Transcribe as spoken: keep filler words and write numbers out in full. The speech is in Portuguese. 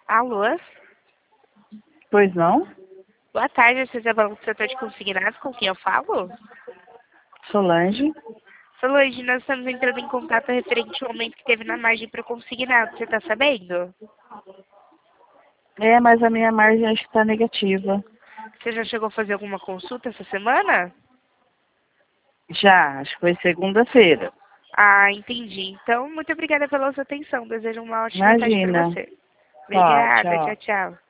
Alô? Pois não? Boa tarde, esse é o setor de consignados, com quem eu falo? Solange? Solange, nós estamos entrando em contato referente ao aumento que teve na margem para consignado, você está sabendo? É, mas a minha margem acho que está negativa. Você já chegou a fazer alguma consulta essa semana? Já, acho que foi segunda-feira. Ah, entendi. Então, muito obrigada pela sua atenção. Desejo uma ótima tarde para Imagina. você. Tá, Obrigada, tchau, tchau. tchau.